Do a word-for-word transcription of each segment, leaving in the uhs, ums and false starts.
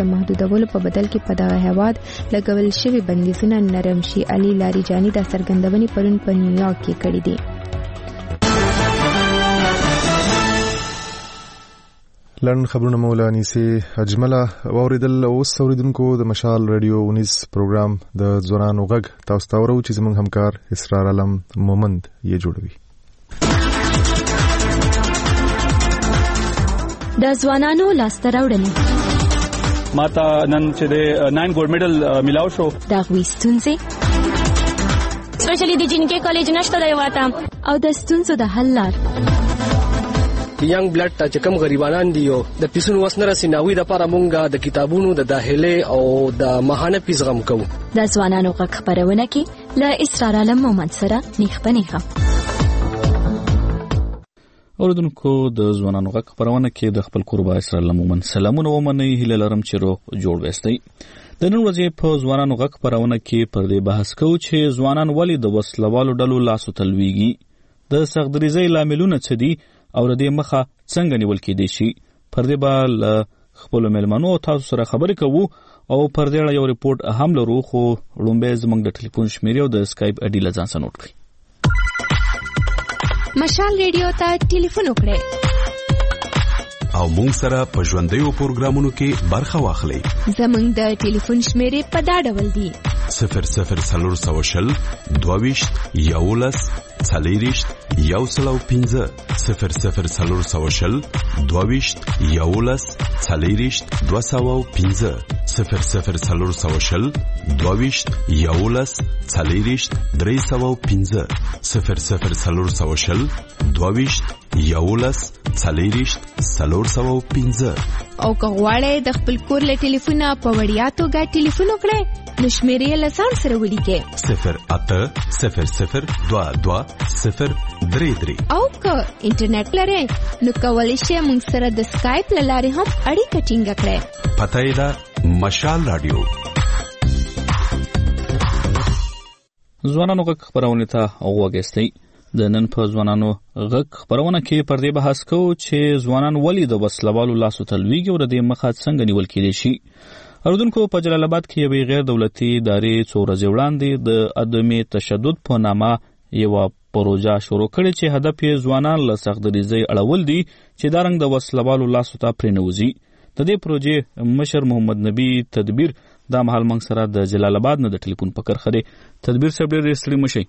د محدودولو په بدل کې په دغه هیواد لګول شوي بندیزونه نرم شي. علي لاریجاني دا څرګندونې پرون په نیویارک کې کړې دي. لن خبرونه مولا نيسي اجمله واوریدل. اوس اوریدونکو د مشال رادیو اونیس پروګرام د ځوانانو غږ تاسو ته ورو چې زموږ همکار اسرار علم مومند یې جوړوي. د ځوانانو لاسته راوړنې ماته نن چې د ناین ګولډ میډل ملاو شو. دا غوي ستونزې سپیشلی د جنکې کالج نشته دی واته او د ستونزو د حل لار. ینګ بلډ ته کوم غریبانان دي او د پیسونو وسنه رسیناوي د لپاره مونږه د کتابونو د داخله او د ماهانه پیس غم کوو. د ځوانانو غږ خبرونه کې له اسرار علم مومند سره نیخ پنیخه. اوردونکو د ځوانانو غږ خبرونه کې د خپل قربا اسرار علم مومند سلامونه ومني. هله لرم چې روغ جوړ وستي. د نن ورځې په ځوانانو غږ خبرونه کې پر دې بحث کوو چې ځوانان ولې د وسلوالو ډلو لاسو تلويږي، د سختدریزۍ لاملونه څه دي او د دې مخه څنګه نیول کېدای شي. پر دې به له خپلو مېلمنو تاسو سره خبرې کوو او پر دې یو ریپورت هم لرو. خو لومبه زموږ د ټلیفون شمیرې او د اسکایپ اډي لځان سره نوٹ کړئ. مشال ریډیو ته ټلیفون وکړئ او مونږ سره په ژوندیو پروګرامونو کې برخه واخلئ. زموږ د ټلیفون شمیرې په دا ډول دي: صفر صفر څلور سوه شل دوهویشت یولس څلېرویشت یو سل او پنځه صفر صفر څلور سوه شل دوهویشت یولس څلېرویشت دوه سوه او پنځه صفر صفر څلور سوه شل دوهویشت یولس څلېرویشت درې سوه او پنځه صفر صفر څلور سوه شل دوهویشت یولس څلېرویشت څلور سوه او پنځه. او که غواړئ د خپل کور له ټلیفونه په وړیا توګه ټلیفون وکړئ نو شمیرې یې له ځان سره ولیکئ: صفر اته صفر صفر دوه دوه صفر درې درې. او که انټرنیټ لرئ نو کولی شئ موږ سره د سکایپ له لارې هم اړیکه ټینګه کړئ. پته یې ده مشال رادیو. ځوانانو غږ خبرونه ته وګورئ. د نن په ځوانانو غږ خبرونه کې پر دې بحث کوو چې ځوانان ولې د وسلوالو لاسو تلويږي او د دې مخه څنګه نیول کېدای شي. اردوونکو په جلال آباد کې یوې غیر دولتي ادارې څو ورځې وړاندې د عدم تشدد په نامه یو پروژه شروع کړې چې هدف یې ځوانان له سختدریزۍ اړول دي چې دا رنګ د وسلوالو لاسو ته پرېنوځي. د دې پروژې مشر محمد نبی تدبیر دا مهال موږ سره د جلال آباد نه د ټلیفون په کرخه دی. تدبیر صاحب ډېر ستړي مشئ.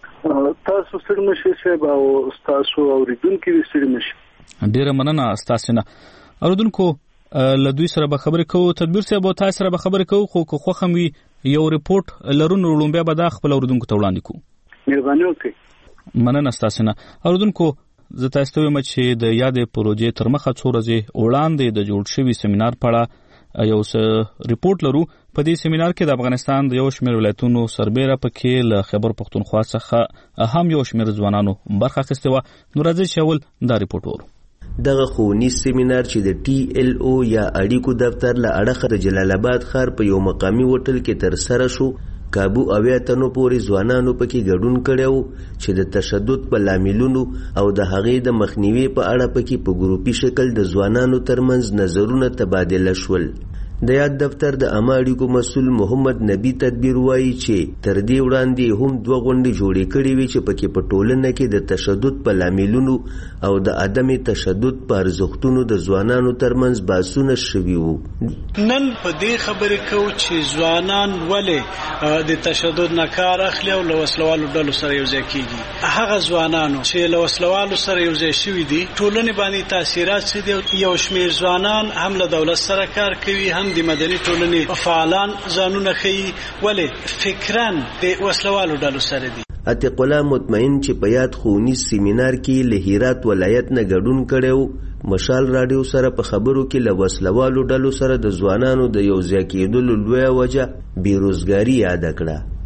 تاسو ستړي مشئ صاحب او تاسو اوریدونکو ستړي مشئ. ډېره مننه تاسو نه. اوریدونکو له دوی سره به خبرې کوو. تدبیر صاحب تاسو سره به خبرې کوو خو خو خو هم یو ریپورت لرونو لومبیا به د خپل اوریدونکو ته وړاندې کوو. مهرباني وکړئ. مننه تاسو نه. اوریدونکو زه تاسو ته وایم چې د یادې پروژې تر مخه څو ورځې وړاندې د جوړ شوي سیمینار په اړه یو څه ریپورت لرو. په دې سیمینار کې د افغانستان د یو شمېر ولایتونو سربېره پکې له خیبر پښتونخوا څخه هم یو شمېر ځوانانو برخه اخیستې وه. نو راځئ چې اول دا ریپورت وورو. دغه ښوونیز سیمینار چې د ټي ایل او یا اړیکو دفتر له اړخه د جلال آباد ښار په یو مقامي هوټل کې ترسره شو. کابو اویا تنو پورې ځوانانو پکې ګډون کړی چې د تشدد په لاملونو او د هغې د مخنیوي په اړه پکې په ګروپي شکل د ځوانانو ترمنځ نظرونه تبادله شول. د یاد دفتر د عامه اړیکو مسؤل محمد نبی تدبیر وایي چې تر دې وړاندې هم دوه غونډې جوړې کړې وې چې پکې په ټولنه کې د تشدد په لاملونو او د عدم تشدد په ارزښتونو د ځوانانو ترمنځ بحثونه شوي وو. نن په دې خبرې کوو چې ځوانان ولې د تشدد نه کار اخلي او له وسلوالو ډلو سره یوځای کېږي. هغه ځوانانو چې له وسلوالو سره یوځای شوي دي ټولنې باندې تاثیرات څه دي. یو شمېر ځوانان هم له دولت سره کار کوي، هم د مدني ټولنې فعالان ځانونه ښیي، ولې فکران د وسلوالو ډلو سره دي. عتیق الله مطمئن چې په یاد ښوونیز سیمینار کې له هرات ولایت نه ګډون کړی مشال راډیو سره په خبرو کې له وسلوالو ډلو سره د ځوانانو د یوځای کېدلو لویه وجه بېروزګاري یاده کړه.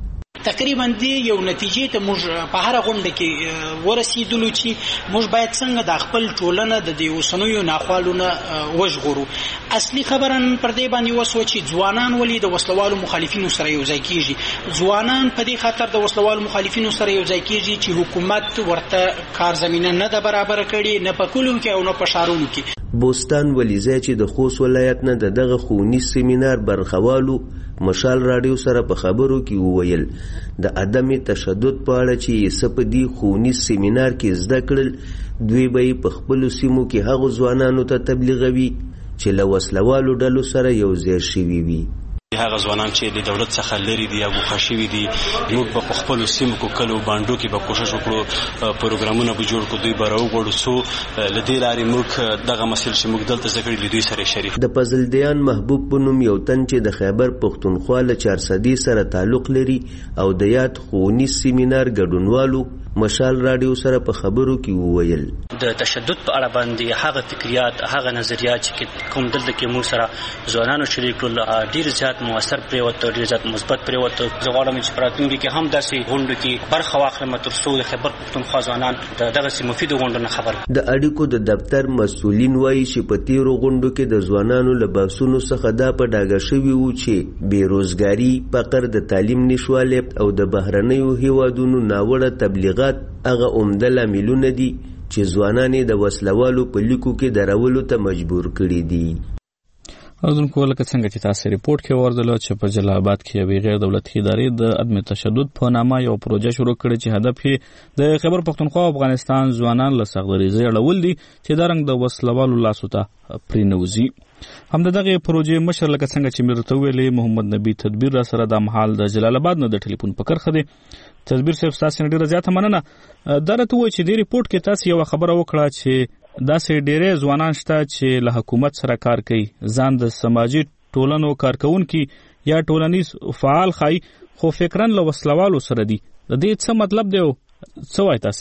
تقریبا دې یو نتیجې ته موږ په هر غونډه کې ورسېدلو چې موږ باید څنګه د خپل ټولنه د دې اوسنیو ناخوالونه وژغورو. اصلي خبره پر دې باندې وسو چې ځوانان ولې د وسلوالو مخالفینو سره یو ځای کیږي. ځوانان په دې خاطر د وسلوالو مخالفینو سره یو ځای کیږي چې حکومت ورته کار زمينه نه ده برابر کړي، نه په کلو کې او نه په شهرونو کې. بوستان ولیزای چې د خوست ولایت نه دغه ښوونیز سیمینار برخوالو مشال رادیو سره په خبرو کې وویل د عدم تشدد په اړه چې سپدي ښوونیز سیمینار کې زده کړل دوی به په خپل سیمو کې هغو ځوانانو ته تبلیغوي چې له وسلوالو ډلو سره یو ځای شوي وي. هغه ځوانان چې د دولت څخه لري دي یا ګوښه شوي دي موږ په خپلو سیمو کې کلو باندو کې به کوشش وکړو پروګرامونه به جوړ کړو دوی به راوغواړو څو له دې لارې موږ دغه مسایل چې موږ دلته زده کړي له دوی سره شریک. د فضلدیان محبوب په نوم یو تن چې د خیبر پښتونخوا له چارسدي سره تعلق لري او د یاد ښوونیز سیمینار ګډونوالو مشال رادیو سره په خبرو کې وویل د تشدد په اړه باندې هغه فکریات هغه نظریات چې کوم دلته کې موږ سره ځوانانو شریک کړل ډیر زیات موثر پریوته ډیر زیات مثبت پریوته. زه غواړم چې پراتونکي کې هم داسې غونډو کې برخه واخلم تر څو د خیبر پښتونخوا ځوانان دغه سي مفید غونډو نه خبر. د اړیکو د دفتر مسؤلین وایي چې په تیرو غونډو کې د ځوانانو له بحثونو څخه دا په ډاګه شوي وو چې بیروزګاري، فقر، د تعلیم نشوالی او د بهرنیو هیوادونو ناوړه تبلیغات هغه عمده لاملونه دي چې ځوانان د وسلوالو په لیکو کې درولو ته مجبور کړي دي. اردوونکو لکه څنګه چې تاسو ریپورت کې وردلو چې په جلال آباد کې یوې غیر دولتي ادارې د عدم تشدد په نامه یو پروژه شروع کړې چې هدف یې د خیبر پښتونخوا او افغانستان ځوانان له سختدریزۍ اړول دي چې دا رنګ د وسلوالو لاسو ته پرېنوځي. هم د دغه پروژې مشر لکه څنګه چې مې درته ویلې محمد نبی تدبیر را سره د مهال د جلال آباد نه د ټلیفون په کرخه دی. تدبیر صاحب تاسو نه ډیره زیاته مننه. دا راته وایي چې د ریپورت کې تاسو یو خبره وکړه چې داسې ډېرې ځوانان شته چې له حکومت سره کار کوي، ځان د سماجي ټولنو کارکونکي یا ټولنیز فعال ښایي، خو فکرن له وسلوالو سره دي. د دې څه مطلب دی او څه وایي تاسو؟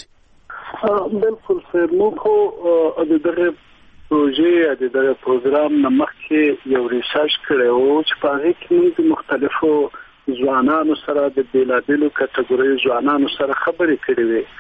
بالکل سر موږ خو د دغه پروژې د دغه پروګرام نه مخکې یو ریسرچ کړی و چې په هغې کې موږ مختلفو ځوانانو سره د بېلابېلو کټګوریو ځوانانو سره خبرې کړې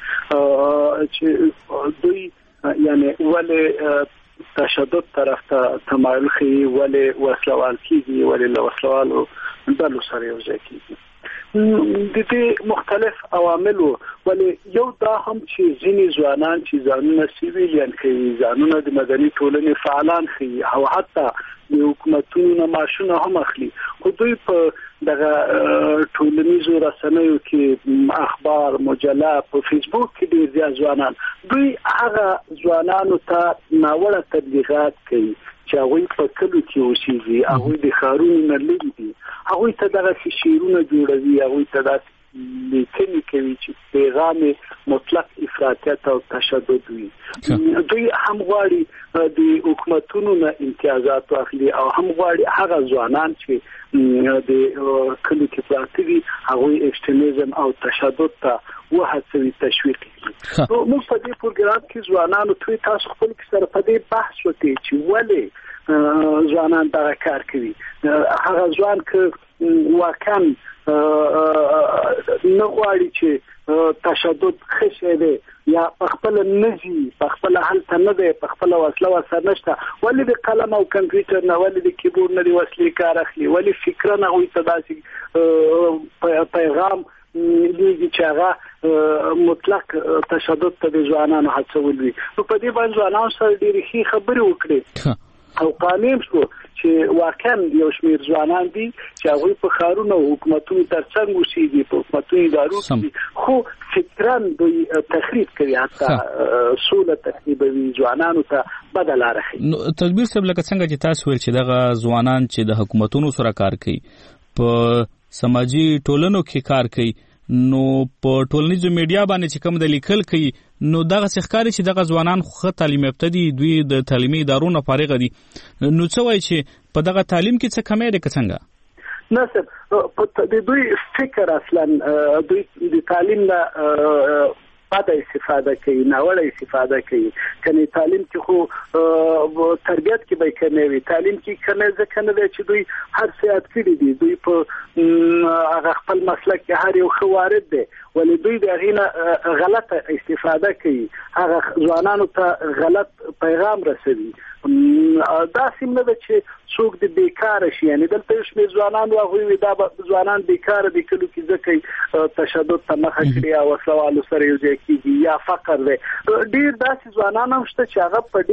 وې چې دوی یعنی ولې تشدد طرف ته تمایل ښیي، ولې وسلوال کېږي، ولې له وسلوالو ډلو سره یو ځای کېږي. د دې مختلف عوامل ولې یو دا هم چې ځینې ځوانان چې ځانونه سیویلیان ښیي، ځانونه د مدني ټولنې فعالان ښیي او حتی د حکومتونو نه معاشونه هم اخلي، خو دوی په دغه ټولنیزو رسنیو کې اخبار، مجله، په فیسبوک کې ډېر زیات ځوانان دوی هغه ځوانانو ته ناوړه تبلیغات کوي چې هغوی په کلو کې اوسېږي، هغوی د ښارونو نه لرې دي، هغوی ته دغسې شعرونه جوړوي، هغوی ته داسې لیکنې کوي چې پیغام مطلق افراطیت او تشدد وي. دوی هم غواړي د حکومتونو نه امتیازات واخلي او هم غواړي هغه ځوانان چې د کلو کې پراته دي هغوی ایکسټریمزم او تشدد ته وهڅوي، تشویق کړي. نو موږ په دې پروګرام کې ځوانانو ته تاسو خپل سره په دې بحث وکړي چې ولې ځوانان دغه کار کوي. هغه ځوان که واقعا نه غواړي چې تشدد ښه شی دی یا په خپله نه ځي، په خپله هلته نه دی، په خپله وسله ورسره نشته، ولې د قلم او کمپیوټر نه، ولې د کیبورډ نه د وسلې کار اخلي، ولې فکرن هغوی ته داسې پیغام لیږي چې هغه مطلق تشدد ته د ځوانانو هڅول وي. نو په دې باندې ځوانانو سره ډېرې ښې خبرې وکړې او قانع شو چې واقعا یو شمېر ځوانان دي چې هغوی په ښارونو او حکومتونو تر څنګ اوسېږي، په حکومتونو ادارو کې، خو فکرن دوی تخریب کوي، حتی سوله تخریبوي، ځوانانو ته بده لاره ښیي. تدبیر صاحب لکه څنګه چې تاسو ویل چې دغه ځوانان چې د حکومتونو سره کار کوي، په سماجي ټولنو کې کار کوي، نو په ټولنیزو میډیا باندې چې کوم د لیکل کوي، نو دغه ښکاري چې دغه ځوانان خو تعلیم یافته دي، دوی د تعلیمي ادارو نه فارغ دي. نو څه وایي چې په دغه تعلیم کې څه کمی دی که څنګه؟ نه صاحب، د دوی فکر اصلا دوی د تعلیم نه بد استفاده کوي ناوړه استفاده کوي کني تعلیم کې خو تربیت کې به کنه وي تعلیم کې کنه ځکه نه دی چې دوی هر څه یاد کړی دي دوی په هغه خپل مسلک کې هر یو خوارد دي ولې دوی د غینه غلطه استفاده کوي هغه ځوانانو ته غلط پیغام رسوي دا سیمه ده چې څوک د بیکار شي یعنی دلته شمه ځوانان واغوي دا ځوانان بیکار دي کلو کې ځکه تشدد ته مخه کړی او سوال سره یو ځای کیږي یا فقر دی ډیر داسې ځوانان هم شته چې هغه په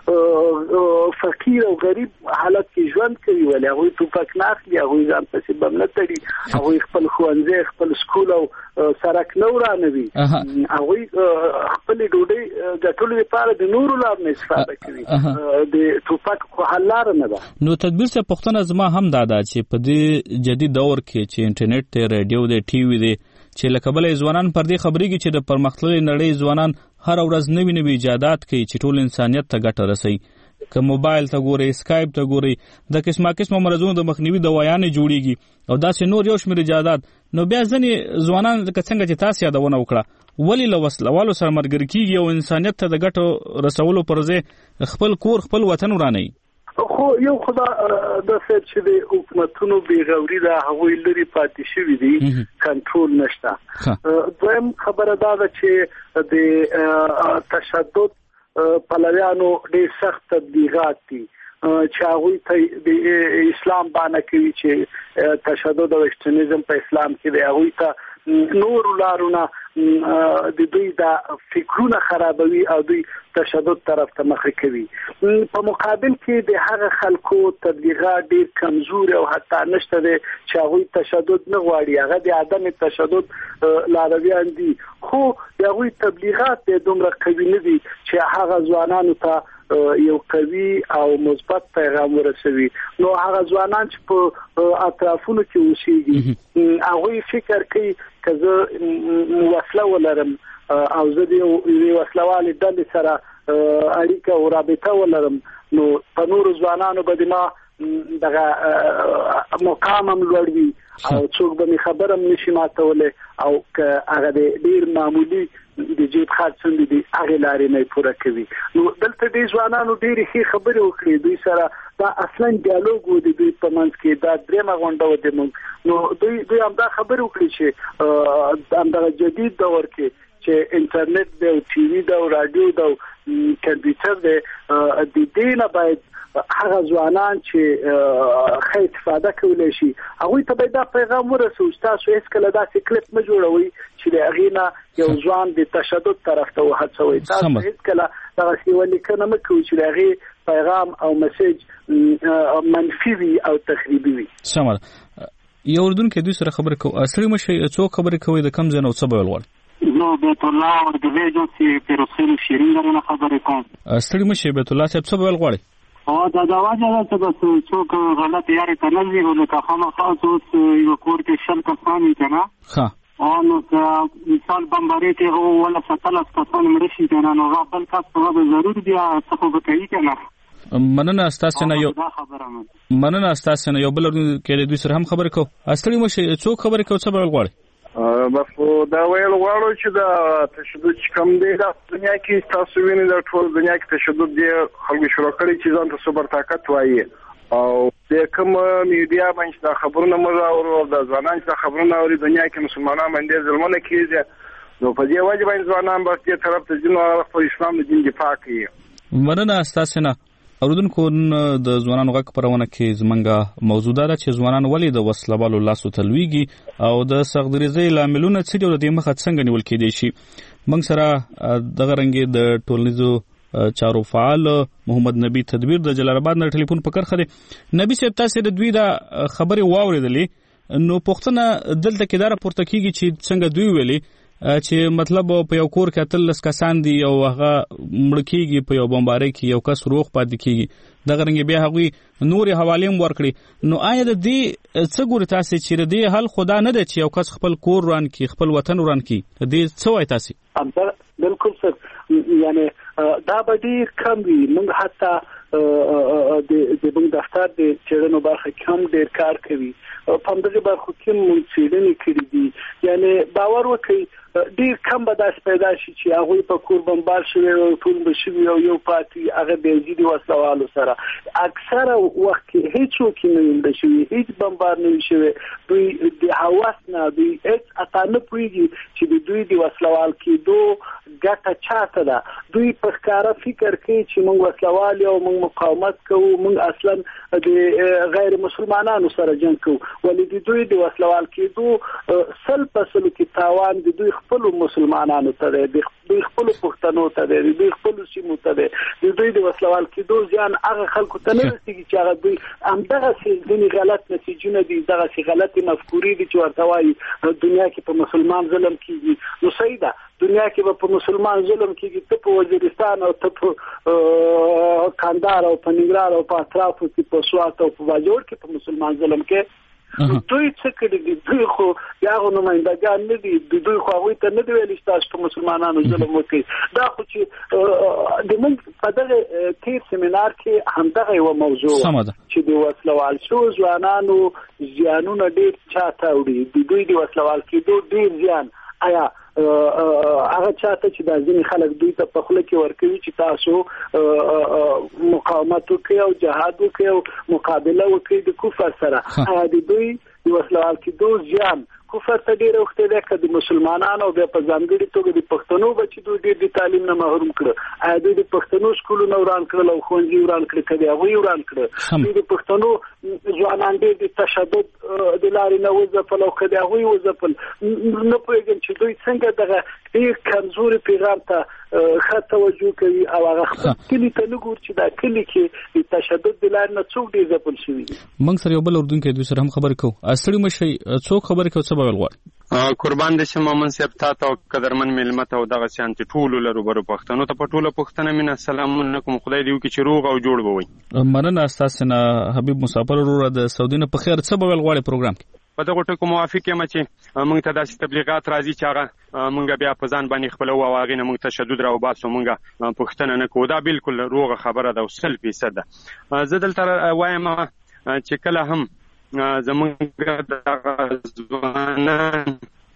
ډیر فقیر او غریب حالت کې ژوند کوي ولې هغه توپک نه اخلي هغه ځان پسې بم نه تړي هغه خپل خوانځي خپل سکول او سرک نو رانوي هغه خپل ډوډۍ ګټلو لپاره د نورو لار نه استفاده کوي د توپک خو حل لار نه ده نو تدبیر څخه پښتنه زما هم دادا چې په دې جدید دور کې چې انټرنیټ ته رادیو دی ټي وي دی چې لکه بل ځوانان پر دې خبرېږي چې د پرمختللې نړۍ ځوانان هر ورځ نوي نوي ایجادات کوي چې ټول انسانيت ته ګټه رسوي که موبایل ته ګوري اسکایپ ته ګوري د قسمه قسمه مرزونو د مخنیوي دوايانې جوړیږي او داسې نور یو شمېر ایجادات نو بیا ځنې ځوانان لکه څنګه چې تاسو یادونه وکړه ولې له وسلوالو سره مرګري کیږي او انسانيت ته د ګټو رسولو پر ځای خپل کور خپل وطن ورانوي خو یو خدا د څه چې د حکومتونو بیغوري دا هغوی لري پاتې شوی دي کنټرول نشته دویم خبره دا ده چې د تشدد پلویانو ډېر سخت تبلیغات دي چې هغوی ته د اسلام باندې کوي چې تشدد او ایکستریمizm په اسلام کې دی هغوی ته نور لارونه د دوی د فکرونه خرابوي او دوی تشدد طرف ته مخه کوي په مقابل کې د هغه خلکو تبلیغات ډیر کمزور او حتی نشته دي چې هغوی تشدد نه غواړي هغه د عدم تشدد لارویان دي خو هغوی تبلیغات د دومره قوي نه دي چې هغه ځوانانو ته یو قوي او مثبت پیغام ورسوي نو هغه ځوانان چې په اطرافونو کې اوسېږي هغوی فکر کوي که زه وسله ولرم او زه د یوې وسلوالې ډلې سره اړیکه او رابطه ولرم نو په نورو ځوانانو به د ما دغه مقام هم لوړ وي او څوک به مې خبره هم نشي ماتولی او که هغه د ډېر معمولي د جیب خرڅ څنګه دي هغه لارې نه پوره کوي نو دلته د ځوانانو ډېرې ښې خبرې وکړي دوی سره دا اصلا ډیالوګ و د دوی په منځ کې دا درېمه غونډه و د موږ نو دوی دوی هم دا خبرې وکړي چې همدغه جدید دور کې چې انټرنیټ دی او ټي وي دی او رادیو دی او کمپیوټر دی د دې نه باید هغه ځوانان چې ښه استفاده کولی شي هغوی ته باید دا پیغام ورسوي چې تاسو هېڅکله داسې کلیپ مه جوړوئ چې د هغې نه یو ځوان د تشدد طرف ته وهڅوئ تاسو هېڅکله دغسې یوه لیکنه مه کوئ چې د هغې پیغام او مسیج منفي وي او تخریبي وي. سمه ده. یو اردونکی دوی سره خبرې کوو ستړي مه شئ څوک خبرې کوئ د کوم ځای نه او څه به ویل غواړئ؟ زه بیت الله اردوی جو چې پیروسین شیرین درنه خبرې کوم. ستړي مه شئ بیت الله صاحب څه به ویل غواړئ؟ او دا دا واجه ده چې بس څوک غلط یاري ته نه وي نو که خامخا اوس یو کور کې شل کسان وي که نه ښه او نو که مثال بمبارۍ کې هغه اوولس اتلس کسان مړه شي که نه نو هغه بل کس هغه به ضرور بیا څه خو به کوي که نه مننه ستاسو نه یو مننه ستاسو نه یو بل کې دوی سره هم خبرې کوو ستړي مه شئ څوک خبرې کوو څه به ویل غواړئ؟ بس دا ویل غواړو چې دا تشدد چې کوم دی دا دنیا کې تاسو وینئ دا ټول دنیا کې تشدد دی خلکو شروع کړی چې ځان ته سوبر طاقت وایي او د کوم میډیا باندې دا خبرونه موږ اورو د ځوانان چې خبرونه اوري دنیا کې مسلمانان باندې ظلمونه کیږي نو په دې وجه باندې ځوانان به دې طرف ته ځي نو خپل اسلام د دین دفاع کوي. مننه ستاسو نه اوردونکو د ځوانانو غږ خپرونه کې زمونږه موضوع ده چې ځوانان ولې د وسلوالو لاسو ته لویږي او د سختدریزۍ لاملونه څه دي او د دې مخه څنګه نیول کېدای شي. موږ سره دغه رنګې د ټولنیزو چارو فعال محمد نبی تدبیر د جلال آباد نه ټلیفون په کرخه دی. نبی صاحب تاسو د دوی دا خبرې واورېدلې نو پوښتنه دلته کې دا راپورته کېږي چې څنګه دوی ویلي چې مطلب په یو کور کې اتلس کسان دي او هغه مړ کېږي په یو بمبارۍ کې یو کس روغ پاتې کېږي دغه رنګې بیا هغوی نورې حوالې هم ورکړي نو آیا د دې څه ګوري تاسې چې د دې حل خدا نه دی چې یو کس خپل کور وران کړي خپل وطن وران کړي د دې څه وایي تاسې؟ بالکل سر یعنی دا به ډېر کم وي موږ حتی د د بنګ دفتر د چیرنو برخه کم ډیر کار کوي په همدغه برخو کې مونږ څېړنې کړې دي یعنی باور وکړئ ډیر کم به داسې پیدا شي چې هغوی په کور بمبار شوي او ټول به شوي او یو پاتې هغه بېلجي د وسلوالو سره اکثره وخت کې هیڅوک یې نه ویل شوي هیڅ بمبار نه وي شوی دوی د هوس نه دوی هیڅ اتا نه پوهېږي چې د دوی د وسلوال کېدو ګټه چاته ده دوی په ښکاره فکر کوي چې موږ وسلوال یو موږ مقاومت کوو موږ اصلا د غیر مسلمانانو سره جنګ کوو ولې د دوی د وسلوال کېدو سل په سلو کې تاوان د دوی خپل مسلمانانو ته دی د دوی خپل پښتنو ته دی د دوی خپل سیمو ته دی د دوی د وسلوال کېدو ځان هغه خلکو ته نه رسېږي چې هغه دوی همدغسې ځینې غلط نتیجونه دي دغسې غلطې مفکورې دي چې ورته وایي دنیا کې په مسلمان ظلم کېږي نو صحیح ده دنیا کې به په مسلمان ظلم کېږي ته په وزیرستان او ته په کندهار او په ننګرهار او په اطرافو کې په سوات او په باجوړ کې په مسلمان ظلم کې دوی څه کړي دي دوی خو یاغو نمایندګان نه دي دوی خو هغوی ته نه دی ویلي چې تاسو په مسلمانانو ظلم وکړئ دا خو چې د موږ په دغه تیر سیمینار کې همدغه یوه موضوع چې د وسلوال شوو ځوانانو زیانونه ډېر چاته وړي د دوی د وسلوال کېدو ډېر زیان آیا هغه چاته چې دا ځینې خلک دوی ته په خوله کې ورکوي چې تاسو مقاومت وکړئ او جهاد وکړئ او مقابله وکړئ د کفر سره آیا د دوی د وسلوال کېدو زیان کفر ته ډېر وخت دی که د مسلمانانو او بیا په ځانګړي توګه د پښتنو بچي دوی ډېر د تعلیم نه محروم کړه آیا دوی د پښتنو سکولونه وران کړل او ښوونځي وران کړل که د هغوی وران کړه دوی د پښتنو ځوانان ډېر د تشدد د لارې نه وځپل او که د هغوی وځپل نه پوهېږم چې دوی څنګه دغه ډېر کمزوري پیغام ته ښه توجه کوي او هغه خپل کلي ته نه ګوري چې دا کلي کې د تشدد د لارې نه څوک ډېر ځپل شوي دي موږ سره یو بل اردونکی دوی سره هم خبرې کوو ستړي مه شئ څوک خبرې کوي څه به ویل غواړي قربان دې شم مومن صاحب تا ته او قدرمن مېلمه ته او دغسې انتې ټولو لروبرو پښتنو ته په ټوله پښتنه مینه سلامونه کوم خدای دې وکړي چې روغ او جوړ به وئ مننه ستاسې نه حبیب مسافر وروره د سعودي نه په خیر څه به ویل غواړې پروګرام کې په دغو ټکو موافق یم چې موږ ته داسې تبلیغات راځي چې هغه موږ بیا په ځان باندې خپلوو او هغې نه موږ تشدد راوباسو موږ پوښتنه نه کوو دا بالکل روغه خبره ده او سل فیصده زه دلته وایم چې کله هم زمونږ دغه ځوانان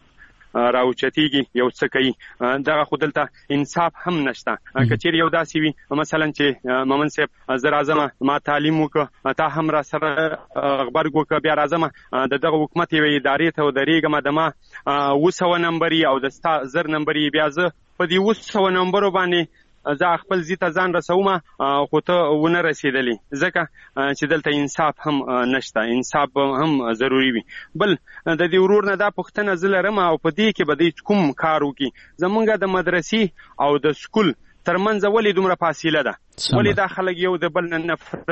راوچتیږي یو څه کوي دغه خو دلته انصاف هم نشته که چیرې یو داسې وي مثلا چې مومن صاحب زه راځم ما تعلیم وکړه تا هم را سره غبرګ وکړه بیا راځم د دغه حکومت یوې ادارې ته ودرېږم د ما اوه سوه نمبر او د ستا زر نمبر بیا زه په دې اوه سوه نمبرو باندې زه خپل ځي ته ځان رسوم خو ته ونه رسېدلې ځکه چې دلته انصاف هم نشته انصاف هم ضروري وي بل د دې ورور نه دا پوښتنه زه لرم او په دې کې به دوی کوم کار وکړي زمونږ د مدرسې او د سکول ترمنځ ولې دومره فاصله ده ولې دا خلک یو د بل نه نفرت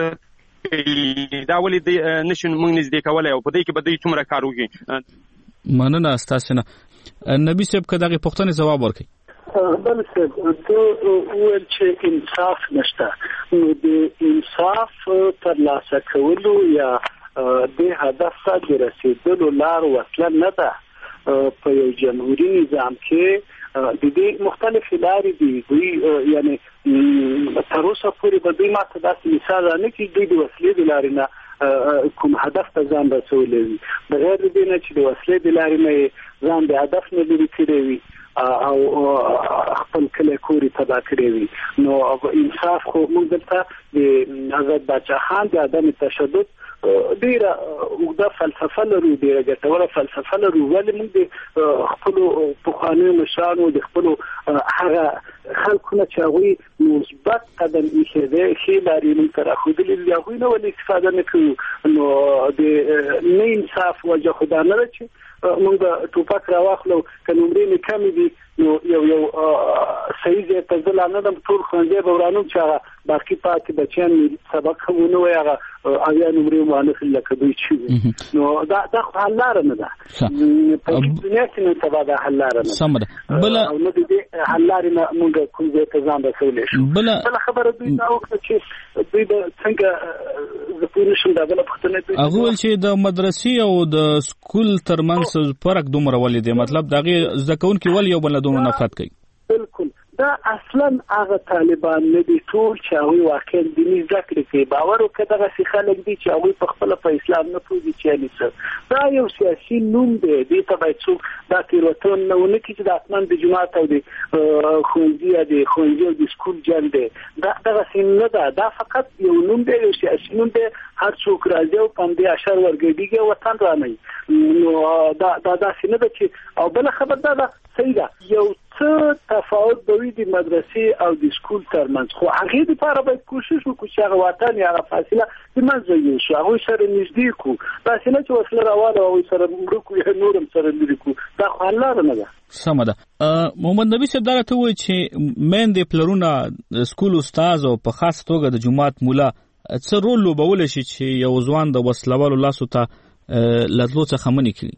کوي دا ولې نشو موږ نږدې کولی او په دې کې به دوی څومره کار وکړي مننه ستاسې نه نبي صاحب که دغې پوښتنې ځواب ورکړئ بل صاحب ته وویل چې انصاف نشته نو د انصاف ترلاسه کولو یا د هدف ته د رسېدلو لار وسله نه ده په یو جمهوري نظام کې د دې مختلفې لارې دي دوی یعنی تر اوسه پورې به دوی ماته داسې مثال رانه کړي دوی د وسلې د لارې نه کوم هدف ته ځان رسولی وي بغیر د دې نه چې د وسلې د لارې نه ځان د هدف نه لرې کړی وي او خپل کلی کور یې تباه کړی وي نو انصاف خو موږ دلته د حضرت باچا خان د عدم تشدد ډېره اوږده فلسفه لرو ډېره ګټوره فلسفه لرو ولې موږ د خپلو پخوانیو مشرانو د خپلو هغه خلکو نه چې هغوی مثبت قدم ایښی دی ښې لارې موږ ته راښودلي دي د هغوی نه ولې استفاده نه کوو نو د نه انصاف وجه خو دا نه ده چې موږ به ټوپک راواخلو که نمرې مې کمې دي نو یو یو صحیح ځای ته زه لا نه دم ټول ښوونځی به ورانوم چې هغه باقي پاتې بچیان مې سبق هم ونه وایي هغه اویا نمرې مو وانخلي لکه دوی چې وي نو دا دا خو حل لاره نه ده په هېڅ دنیا کې نن سبا دا حل لاره نه ده او نه د دې حل لارې نه موږ کوم ځای ته ځان رسولی شو بله خبره دوی دا وکړه چې دوی به څنګه زه پوه نه شم دا بله پوښتنه دوی هغه ویل چې د مدرسې او د سکول ترمنځ فرق دومره ولې دی مطلب د هغې زده کوونکي ولې یو بل نه دومره نفرت کوي بالکل دا اصلا هغه طالبان نه دي ټول چې هغه واقعا دیني ذکر کوي باور وکړه دغه څه خلک دي چې هغه په خپل په اسلام نه پوهیږي چې یعنی دا یو سیاسي نوم دی دې ته باید څوک دا تیروتنه نه ونه کړي چې د اسمان د جماعت او د خوندي د خوندي او د سکول جنډ دی دا دغه څه نه ده دا فقط یو نوم دی یو سیاسي نوم دی هر څوک راځي او په دې اشر ورګډیږي وطن رانه نو دا دا دا څه نه ده چې او بل خبر دا ده صحیح ده یو څه تفاوت به وي د مدرسې او د سکول ترمنځ خو هغه لپاره باید کوشش وکړو چې هغه وطن یا هغه فاصله د منځ یو شو هغه سره نږدې کو دا څنګه چې وسله راواله او سره مړکو یا نورم سره لري کو دا خو لار نه ده سم ده محمد نبی صاحب دا ته وایي چې مېندې پلرونه سکول استاد او په خاص توګه د جماعت مولا څه رول لوبول شي چې یو ځوان د وسلوالو لاسو ته لاتلو څخه منې کړي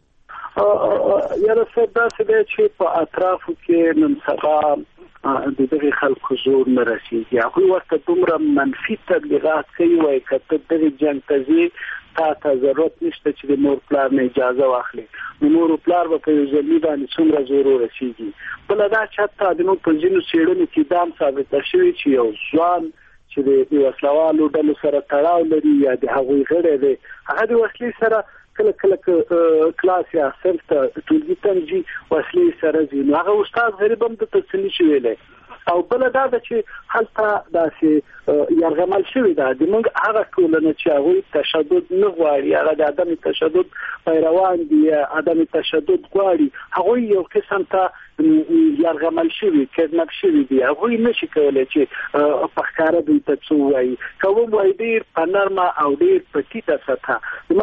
یاره صاحب دا څه دی چې په اطرافو کې نن سبا د دغه خلکو زور نه رسېږي هغوی ورته دومره منفي تبلیغات کوي وایي که ته دغې جنګ ته ځې تا ته ضرورت نشته چې د مور پلار نه اجازه واخلي نو مور و پلار به په یو ځلي باندې څومره زور ورسېږي بله دا چې حتی د موږ په ځینو څېړنو کې دا هم ثابته شوي چې یو ځوان چې د وسلوالو ډلو سره تړاو لري یا د هغوی غړی دی هغه د وسلې سره کله کله کلاس یا صرف ته ټولګي ته ځي وسلې سره ځي نو هغه استاد غریب هم د تسلی شي ویلی او بل دا ده چې هلته داسې یرغمل شوی ده د موږ هغه ټولنه چې هغوی تشدد نه غواړي هغه د عدم تشدد پیروان دي عدم تشدد غواړي هغوی یو قسم ته یرغمل شوی کډناپ شوی دي هغوی نشي کولی چې په ښکاره دوی ته څه ووایي که ووایي ډېر په نرمه او ډېر په ټیټه سطحه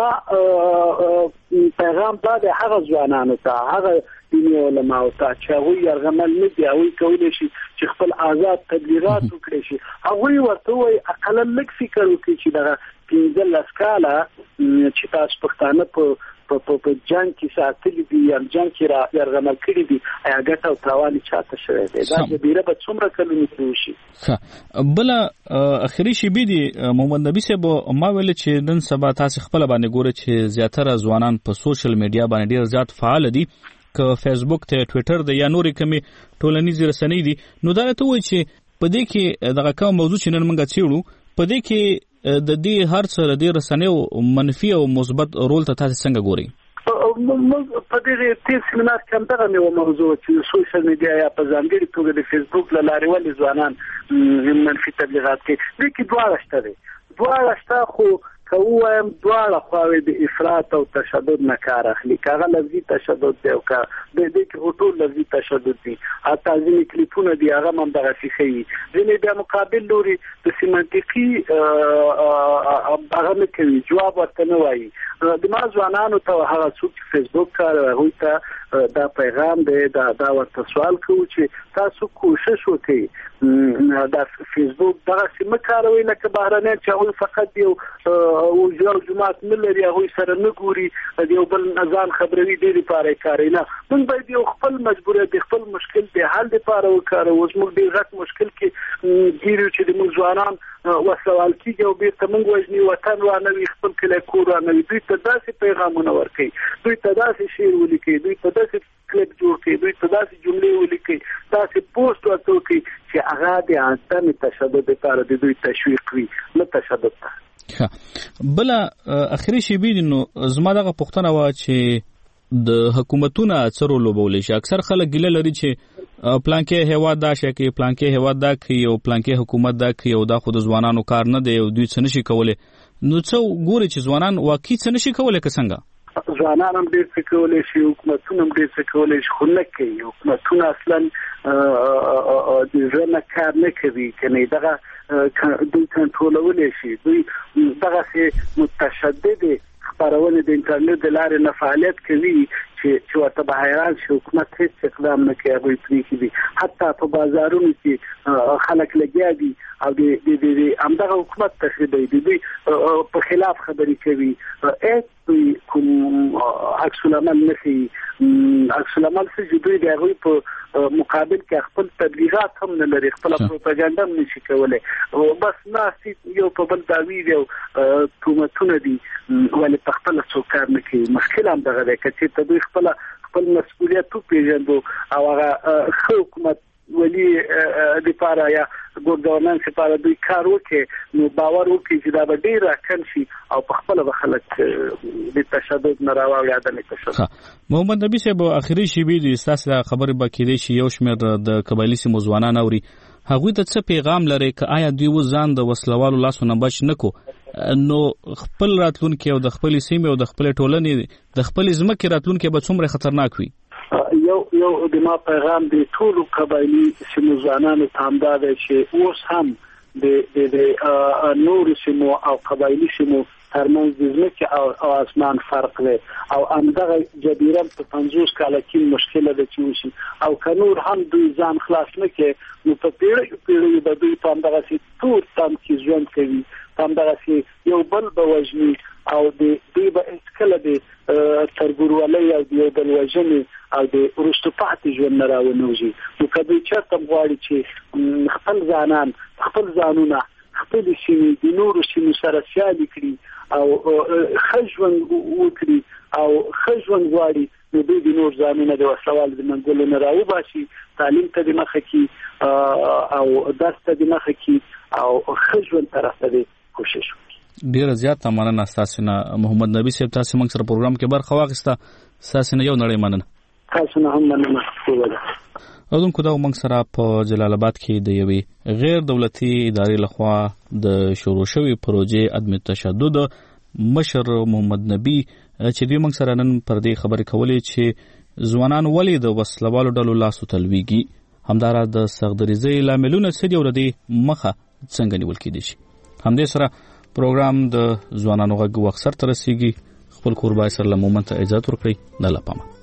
ما پیغام دا دی هغه ځوانانو ته هغه دیني علماو ته چې هغوی یرغمل نه دي هغوی کولی شي چې خپل آزاد تبلیغات وکړي شي هغوی ورته وایي اقلا لږ فکر وکړي چې دغه پنځلس کاله چې تاسو پښتانه په په په جنګ کې ساتلي دي یا جنګ کې را یرغمل کړي دي ایا ګټه او تاوان چاته شوی دی دا د بیره په څومره کلونو کې وشي ښه بل اخري شی بي دي محمد نبی صاحب ما ویل چې نن سبا تاسو خپل باندې ګوره چې زیاتره ځوانان په سوشل میډیا باندې ډیر زیات فعال دي که فیسبوک ته ټوئیټر د یا نورې کومې ټولنیزې رسنۍ دي نو دا ته وایي چې په دې کې دغه کوم موضوع چې نن موږ څېړو په دې کې د دې هر څه د رسنیو منفي او مثبت رول ته تاسو څنګه ګورئ موږ په دې تیر سیمینار کې هم دغه یو موضوع چې سوشل میډیا یا په ځانګړي توګه د فیسبوک له لارې ولې ځوانان منفي تبلیغات کوي دې کې دواړه شته دي دواړه شته خو که ووایم دواړه خواوې د افراط او تشدد نه کار اخلي که هغه لفظي تشدد دی او که د دې کې ټول لفظي تشدد دي حتی ځینې کلیپونه دي هغه هم دغسې ښیي ځینې بیا مقابل لوري داسې منطقي هغه نه کوي جواب ورته نه وایي د ما ځوانانو ته هغه څوک چې فیسبوک کاروي هغوی ته دا پیغام دی دا دا ورته سوال کوو چې تاسو کوشش وکړئ دا فیسبوک دغسې مه کاروئ لکه بهرنیان چې هغوی فقط یو او یو جماعت نه لري هغوی سره نه ګوري د یو بل ځان خبروي دې لپاره یې کاروي نه موږ باید یو خپل مجبوریت د خپل مشکل د حل لپاره وکاروو اوس موږ ډېر غټ مشکل کې ګیرو چې د موږ ځوانان وسلوال کېږي او بېرته موږ وژني وطن رانوي خپل کلی کور رانوي دوی ته داسې پیغامونه ورکوي دوی ته داسې شعر ولیکي دوی ته داسې کلیپ جوړ کړي دوی ته داسې جملې ولیکي داسې پوسټ ورته وکړي چې هغه د عدم تشدد لپاره د دوی تشویق وي نه تشدد ته بل اخري شی بي نو زما دغه پوښتنه وا چې د حکومتونو څرو لوبول شي اکثر خلک ګیله لري چې پلانکې هوا دا شي کې پلانکې هوا دا کوي او پلانکې حکومت دا کوي او دا خود ځوانانو کار نه دی او دوی څه نشي کولای نو څو ګوري چې ځوانان واقعي څه نشي کولای که څنګه ځوانان هم ډېر څه کولی شي حکومتونه هم ډېر څه کولی شي خو نه کوي حکومتونه اصلا د زړه نه کار نه کوي که نه دغه دوی کنټرولولی شي دوی دغسې متشدد خپرونې د انټرنیټ د لارې نه فعالیت کوي چې چې ورته به حیران شي حکومت هېڅ اقدام نه کوي هغوی پرېښي دي حتی په بازارونو کې خلک لګیا دي او د همدغه حکومت تخریبوي د دوی په خلاف خبرې کوي هېڅ دوی کوم عکس العمل نه ښیي عکس العمل څه چې دوی د هغوی په مقابل کې خپل تبلیغات هم نه لري خپله پروپاګانډا هم نشي کولی بس ناستې یو په بل دعوي دي او تهمتونه دي ولې په خپله څوک کار نه کوي مشکل هم دغه دی که چېرته دوی خپله خپل مسؤلیت وپېژندو او هغه ښه حکومت ولی د لپاره یا ګور ګورننس لپاره دوی کار وکړي نو باور وکړي چې دا به ډیر راکم شي او په خپل به خلک د تشدد نه راوړي عدم تشدد. محمد نبی صاحب اخري شی به د استاسه خبرې بکې شي یو شمېر د قبایلی سیمو ځوانان اوري هغه ته څه پیغام لري ک آیا دوی وزان د وسلوالو لاسونه بچ نکو نو خپل راتلونکي او د خپل سیمه او د خپل ټولنې د خپل ځمکې راتلونکي به څومره خطرناک وي؟ یو یو د ما پیغام دی ټول قبایلی سیمو ځوانانو ته هم دا دی چې اوس هم د د نور سیمو او قبایلی سیمو ترمنځ د ځمکې او اسمان فرق دی او همدغه جبیره په پنځوس کاله کې مشکله ده چې وشي او که نور هم دوی ځان خلاص نه کړي نو په پیړیو پیړیو به دوی په همدغسې تور تم کې ژوند کوي په همدغسې یو بل به وژني او د دوی به هېڅکله د تربورولۍ او د یو بل وژنې او د وروسته پاتې ژوند نه راونوځي. نو که دوی چېرته غواړي چې خپل ځانان خپل ځانونه خپلې سیمې د نورو سیمو سره سیالي کړي او ښه ژوند وکړي او ښه ژوند غواړي نو دوی د نور ځانونه د وسلوالو د منګولو نه راوباسي، تعلیم ته د مخه کړي او درس ته د مخه کړي او ښه ژوند طرف ته کوشش وکړي. ډیره زیاته مننه تاسو نه محمد نبی صاحب، تاسو موږ سره پروګرام کې برخه واخیسته، تاسو نه یو نړۍ مننه. تاسو نه هم مننه. اودونکو دا موږ سره په جلال آباد کې د یوې غیر دولتي ادارې لخوا د شروع شوی پروژې عدم تشدد مشر محمد نبی چې دوی موږ سره نن پر دې خبرې کولې چې ځوانان ولې د وسلوالو ډلو لاسو تلويږي، همدارا د سغدریزۍ لاملونه څه دي او د دې مخه څنګه نیول کېدای شي. همدې سره پروګرام د ځوانانو غږ وخت سره رسیږي. خپل کوربای سره له مومنت اجازه ورکړئ. د الله پامان.